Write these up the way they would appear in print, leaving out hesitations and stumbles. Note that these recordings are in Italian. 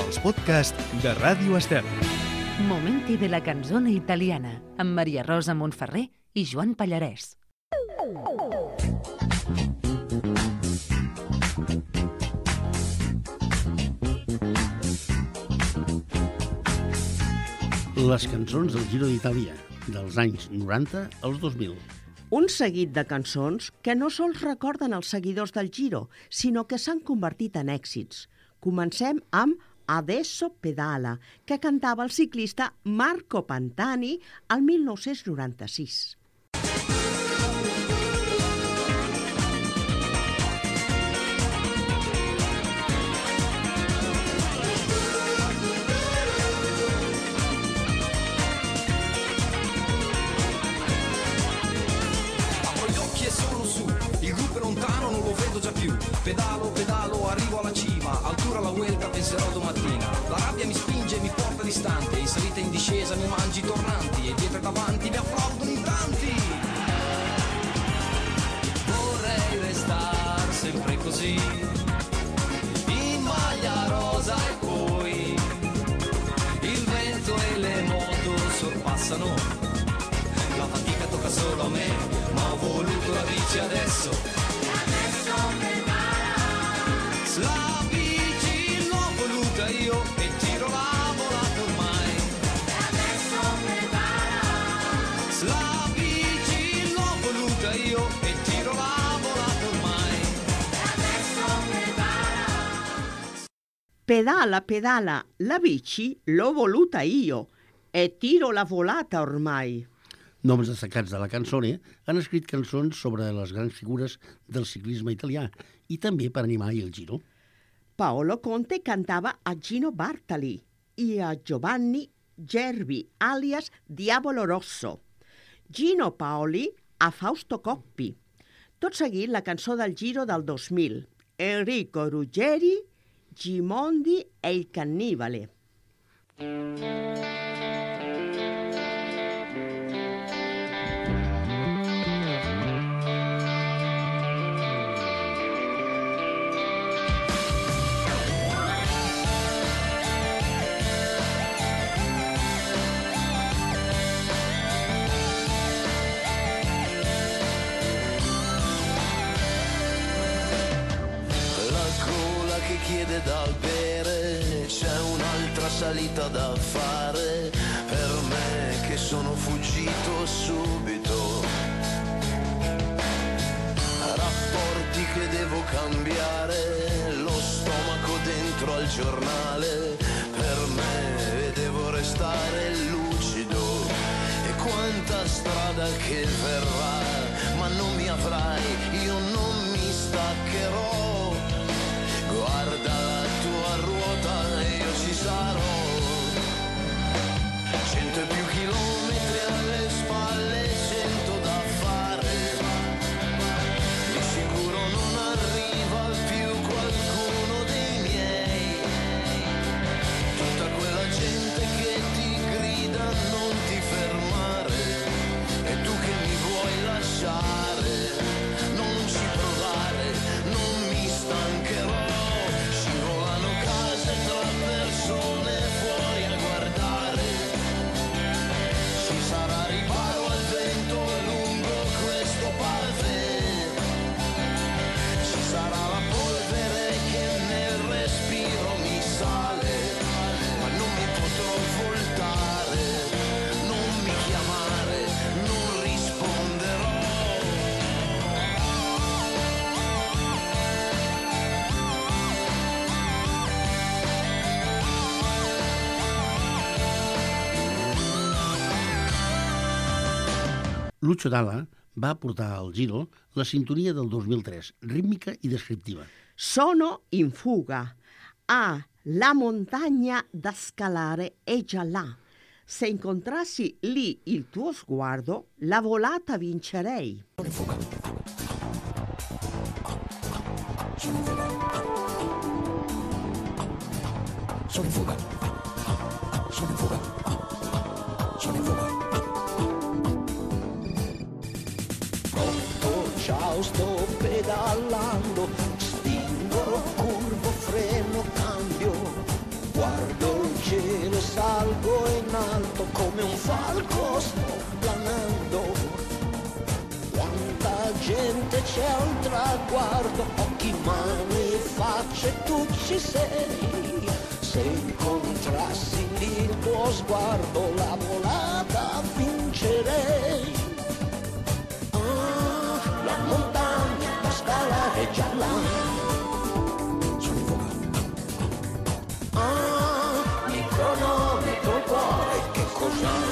els podcasts de Ràdio Estel. Momenti de la canzone italiana, amb Maria Rosa Montferrer i Joan Pallarès. Les cançons del Giro d'Itàlia, dels anys 90 als 2000. Un seguit de cançons que no sols recorden els seguidors del Giro, sinó que s'han convertit en èxits. Comencem amb Adesso pedala, que cantava el ciclista Marco Pantani al 1996. Pedalo, pedalo, arrivo alla cima, altura la Vuelta penserò domattina. La rabbia mi spinge e mi porta distante, in salita e in discesa mi mangi tornanti, e dietro e davanti mi applaudono in tanti. Vorrei restar sempre così, in maglia rosa e poi il vento e le moto sorpassano. La fatica tocca solo a me, ma ho voluto la bici adesso. La bici l'ho voluta io e tiro la volata ormai. Adesso pedala. La bici l'ho voluta io e tiro la volata ormai. Adesso pedala. Pedala, pedala, la bici l'ho voluta io e tiro la volata ormai. Noms destacats de la cançone han escrit cançons sobre les grans figures del ciclisme italià i també per animar el Giro. Paolo Conte cantava a Gino Bartali i a Giovanni Gerbi, alias Diavolo Rosso. Gino Paoli a Fausto Coppi. Tot seguit la cançó del Giro del 2000, Enrico Ruggeri, Gimondi e il Cannibale. Chiede dal bere, c'è un'altra salita da fare per me che sono fuggito subito. Rapporti che devo cambiare, lo stomaco dentro al giornale per me, e devo restare lucido. E quanta strada che verrà, ma non mi avrai, io non mi staccherò. Guarda la tua ruota e io ci sarò. 100 e più chilometri alle spalle, 100 da fare. Di sicuro non arriva più qualcuno dei miei. Tutta quella gente che ti grida non ti fermare. E tu che mi vuoi lasciare, non ci provare, non mi stancherò. Lucio Dalla va portar al Giro la sintonia del 2003, rítmica i descriptiva. Sono in fuga. La montagna da scalare è già là. Se incontrassi lì il tuo sguardo, la volata vincerei. Sono in fuga. Sono in fuga. Sono in fuga. Sono in fuga. Sono in fuga. Ciao, sto pedalando, spingo, curvo, freno, cambio, guarda c'è un traguardo, occhi, mani, facce, tu ci sei. Se incontrassi il tuo sguardo, la volata vincerei. La montagna da scalare è già là. Il cronometro, il cuore, che cos'ha?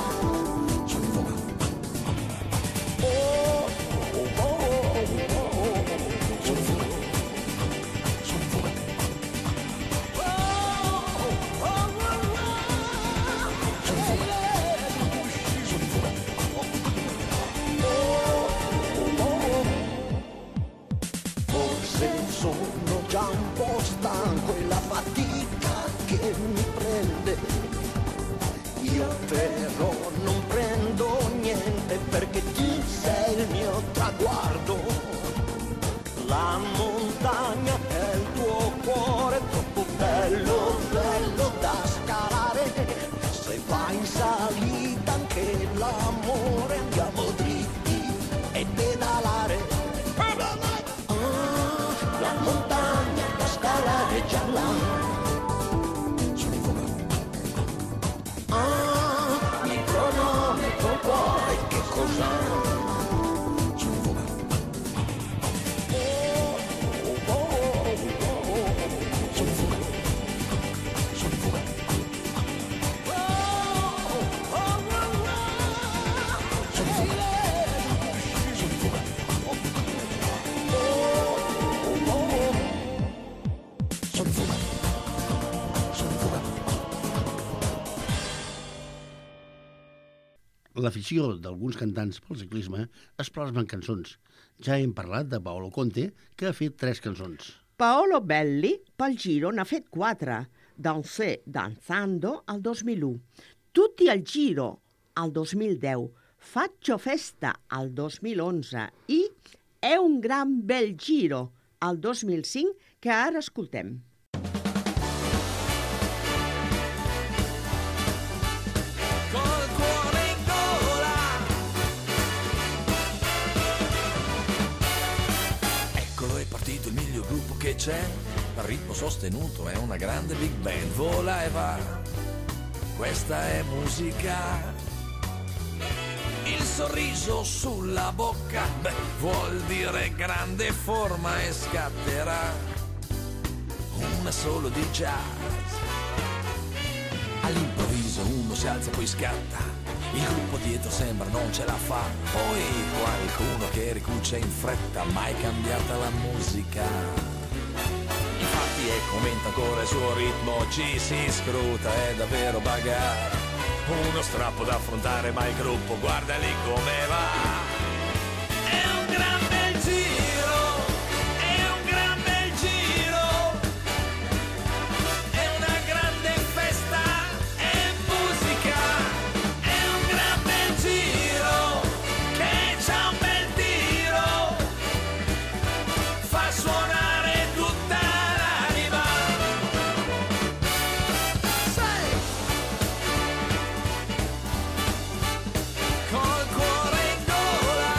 Sono già un po' stanco e la fatica che mi prende. Io però non prendo niente perché tu sei il mio traguardo. La montagna è il tuo cuore, troppo bello, bello da scalare. Se vai in salita anche l'amore, andiamo dritti e pedalare. La montagna da scalare è già là. Il cronometro, il cuore, che cos'ha? L'afició d'alguns cantants pel ciclisme es plasma en cançons. Ja hem parlat de Paolo Conte, que ha fet 3 cançons. Paolo Belli pel Giro n'ha fet 4. Danser danzando al 2001. Tutti al Giro al 2010. Faccio festa al 2011 i È un gran bel giro al 2005 que ara escoltem. Il miglior gruppo che c'è, il ritmo sostenuto è una grande big band, vola e va, questa è musica. Il sorriso sulla bocca, beh, vuol dire grande forma e scatterà una solo di jazz. All'improvviso uno si alza e poi scatta, il gruppo dietro sembra non ce la fa, poi qualcuno che ricuce in fretta, mai cambiata la musica. Infatti e commenta ancora il suo ritmo, ci si scruta, è davvero bagarre, uno strappo da affrontare, ma il gruppo guarda lì come va. È un gran bel giro, è un gran bel giro, è una grande festa, è musica. È un gran bel giro, che c'ha un bel tiro, fa suonare tutta l'anima. Sai, col cuore in gola.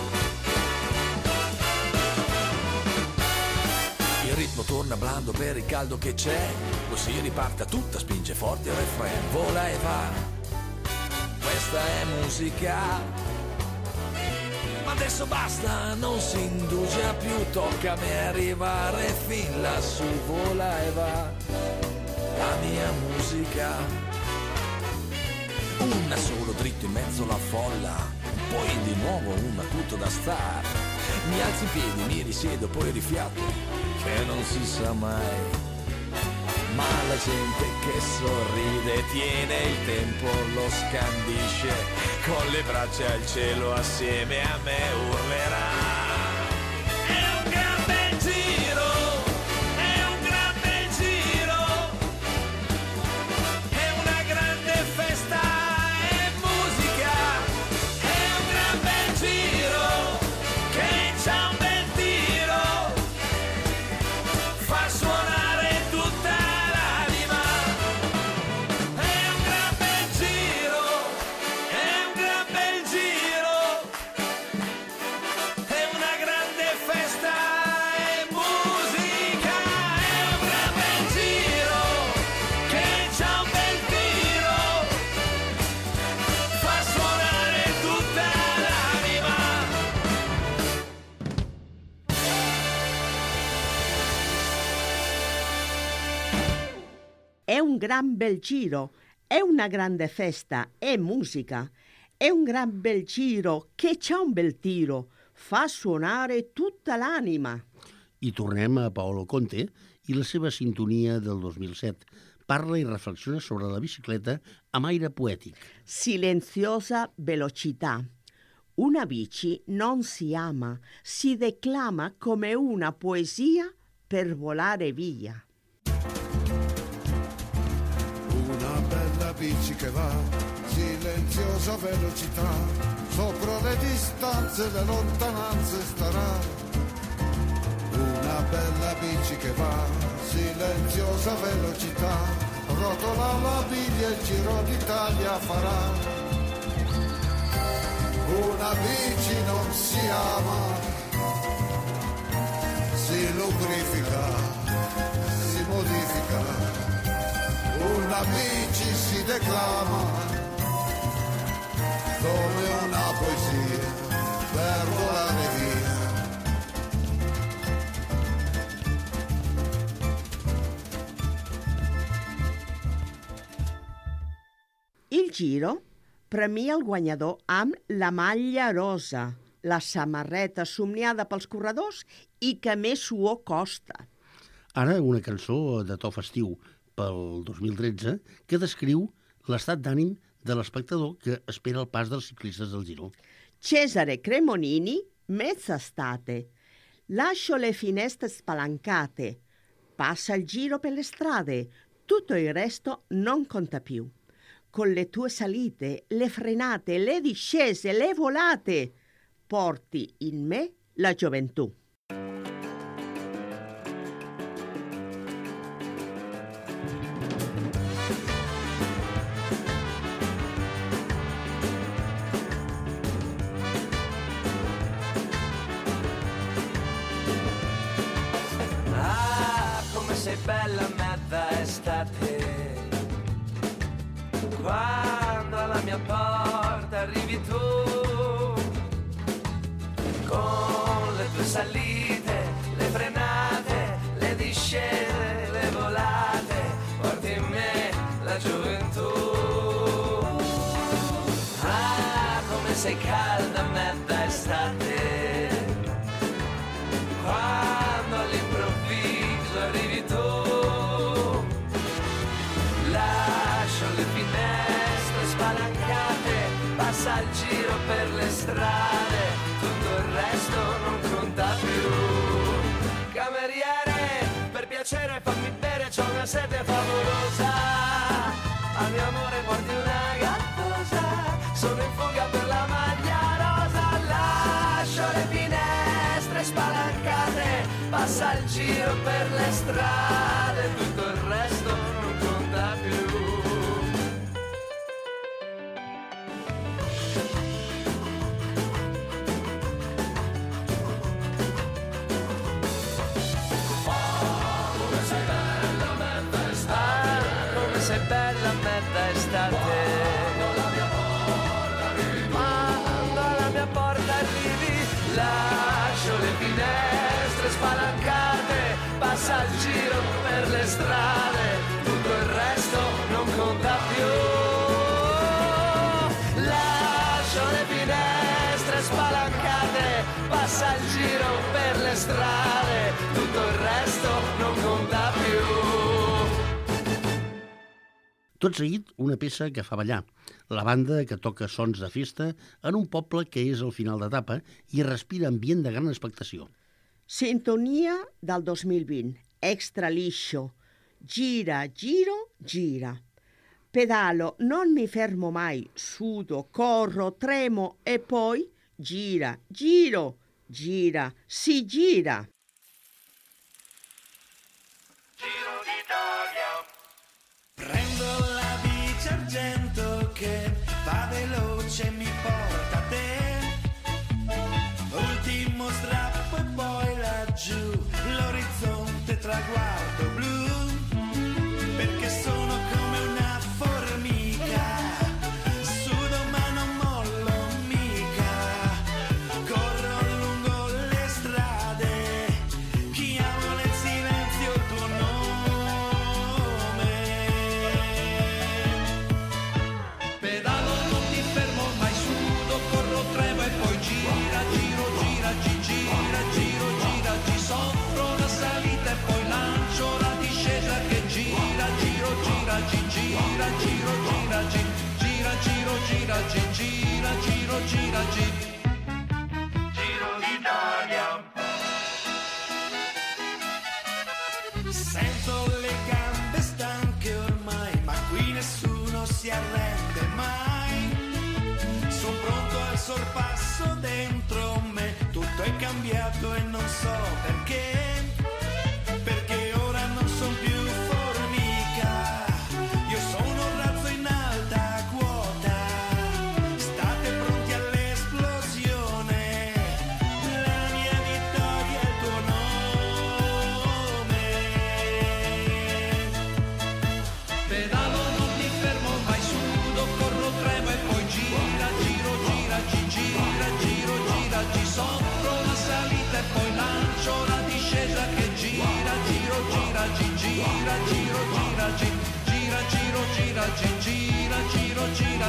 Il ritmo torna blando per il caldo che c'è, poi si riparte a tutta, spinge forte il refrain, vola e va, questa è musica. Ma adesso basta, non si indugia più, tocca a me arrivare fin lassù, vola e va, la mia musica. Una solo dritto in mezzo alla folla, poi di nuovo un acuto da star. Mi alzo in piedi, mi risiedo, poi rifiato, che non si sa mai. Ma la gente che sorride, tiene il tempo, lo scandisce, con le braccia al cielo assieme a me urlerà. È un gran bel giro, è un gran bel giro, è una grande festa, è musica. È un gran bel giro, che c'ha un bel tiro, fa suonare tutta l'anima. È un gran bel giro, è un gran bel giro, è un gran bel giro, è una grande festa, è musica. È un gran bel giro che c'ha un bel tiro, fa suonare tutta l'anima. I tornem a Paolo Conte i la seva sintonia del 2007. Parla i reflexiona sobre la bicicleta amb aire poètic. Silenziosa velocità. Una bici non si ama, si declama come una poesia per volare via. Una bella bici che va, silenziosa velocità, sopra le distanze, le lontananze starà. Una bella bici che va, silenziosa velocità, rotola la biglia e il giro d'Italia farà. Una bici non si ama, si lubrifica, si modifica. Una bici si declama come una poesia per volare via. Il giro premia el guanyador amb la maglia rosa, la samarreta somniada pels corredors i que més suor costa. Ara una cançó de to festiu pel 2013 que descriu l'estat d'ànim de l'espectador que espera el pas dels ciclistes del Giro. Cesare Cremonini, mezz'estate. Lascio le finestre spalancate. Passa il giro per le strade. Tutto il resto non conta più. Con le tue salite, le frenate, le discese, le volate, porti in me la gioventù. Ah, come sei bella mezza estate, quando alla mia porta arrivi tu, con le tue salite, le frenate, le discese, le volate, porti in me la gioventù. Ah, come sei calda mezza estate, quando all'improvviso arrivi tu, lascio le finestre spalancate, passa il giro per le strade, tutto il resto non conta più. Cameriere, per piacere fammi bere, c'ho una sete favolosa, al mio amore porti una gattosa, sono in fuga per la maglia rosa, lascio le finestre spalancate, passa il giro per le strade, tutto il resto non conta più. Come sei bella mezza estate, quando alla mia porta arrivi, lascio le finestre spalancate, passa il giro per le strade, tutto il resto non conta più. Lascio le finestre spalancate, passa il giro per le strade, tutto il resto non conta più. Tot seguit, una peça que fa ballar. La banda que toca sons de festa en un poble que és al final d'etapa i respira ambient de gran expectació. Sintonia del 2020, extra liscio. Gira, giro, gira. Pedalo, non mi fermo mai, sudo, corro, tremo e poi gira, giro, gira, si gira. Prendo la bici argento che va veloce e mi porta a te. Ultimo strappo e poi laggiù, l'orizzonte traguardo blu. Perché sono come una formica, sudo ma non mollo mica. Corro lungo le strade, chiamo nel silenzio il tuo nome. cambiato e non so perché ora non son più formica, io sono un razzo in alta quota, state pronti all'esplosione, la mia vittoria è il tuo nome. Pedalo, non mi fermo mai, sudo, corro, tremo e poi gira, giro, gira, gira, giro, gira, ci soffro la salita e poi lancio la discesa che gira, giro, gira, gira, giro, gira, gira, giro, gira, gira, giro, gira,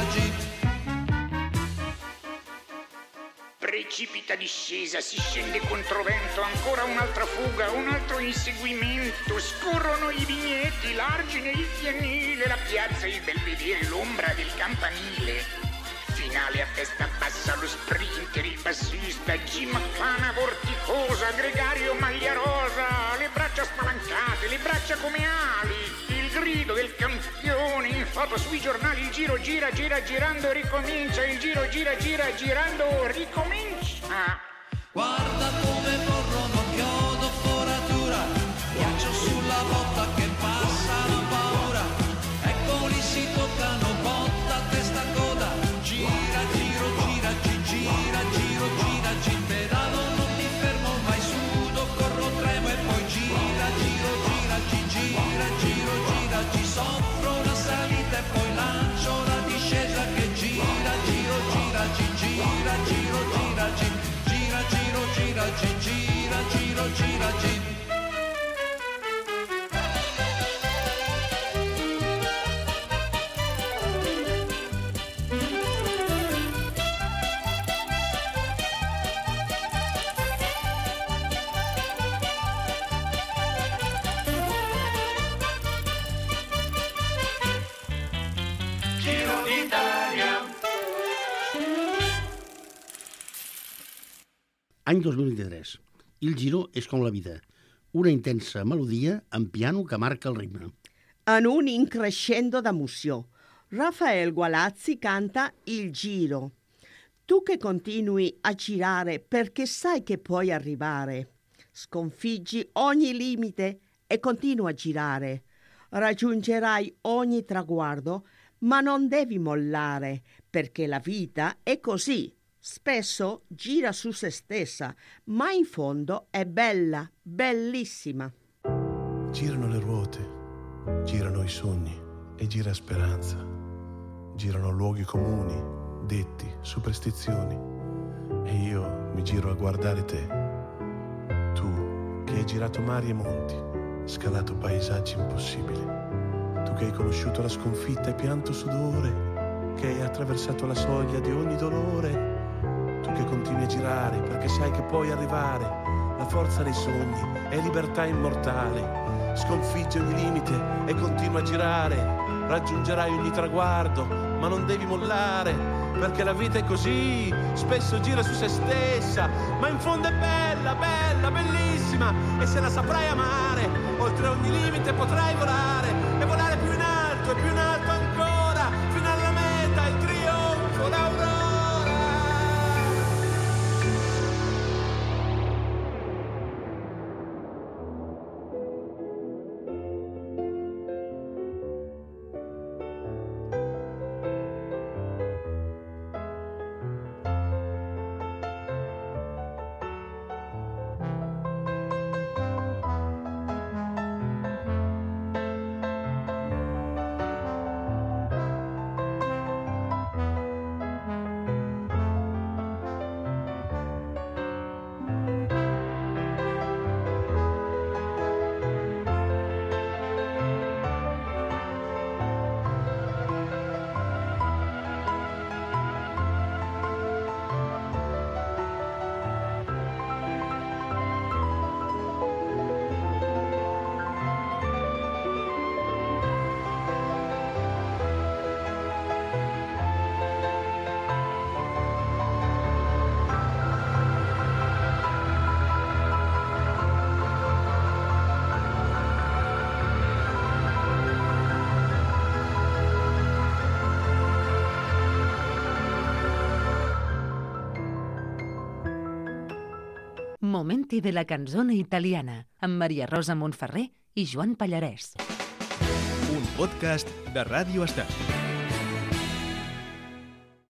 Precipita discesa, si scende controvento, ancora un'altra fuga, un altro inseguimento, scorrono i vigneti, l'argine, il fienile, la piazza, il belvedere, l'ombra del campanile. Finale a testa bassa, lo sprinter, il bassista, gimfana vorticosa, gregario maglia rosa, le braccia spalancate, le braccia come ali, il grido del campione in foto sui giornali, il giro gira, gira, girando ricomincia, il giro gira, gira, girando ricomincia. Guarda come corrono, chiodo, foratura, ghiaccio sulla botta che passa la paura, eccoli si toccano, botta, testa, coda, gira, giro, gira, gira, giro, gira, pedalo, non mi fermo mai, sudo, corro, tremo e poi gira, giro, gira, gira, giro, gira, ci soffro la salita e poi lancio la discesa che gira, giro, gira, gira, giro, gira, gira, giro, gira, gira, giro, gira, gira. Giro d'Italia. Any 2023. Il Giro és com la vida. Una intensa melodia en piano que marca el ritme. En un increscendo d'emoció, Rafael Gualazzi canta Il Giro. Tu che continui a girare perché sai che puoi arrivare. Sconfiggi ogni limite e continua a girare. Raggiungerai ogni traguardo, ma non devi mollare, perché la vita è così. Spesso gira su se stessa, ma in fondo è bella, bellissima. Girano le ruote, girano i sogni e gira speranza. Girano luoghi comuni, detti, superstizioni. E io mi giro a guardare te. Tu che hai girato mari e monti, scalato paesaggi impossibili. Tu che hai conosciuto la sconfitta e pianto sudore, che hai attraversato la soglia di ogni dolore. Tu che continui a girare perché sai che puoi arrivare. La forza dei sogni è libertà immortale. Sconfiggi ogni limite e continua a girare. Raggiungerai ogni traguardo, ma non devi mollare, perché la vita è così, spesso gira su se stessa, ma in fondo è bella, bella, bellissima. E se la saprai amare, oltre ogni limite potrai volare, e volare più in alto e più in alto ancora, fino alla meta, il trionfo, l'aurora. Momenti de la canzone italiana, amb Maria Rosa Montferrer i Joan Pallarès. Un podcast de Ràdio Estat.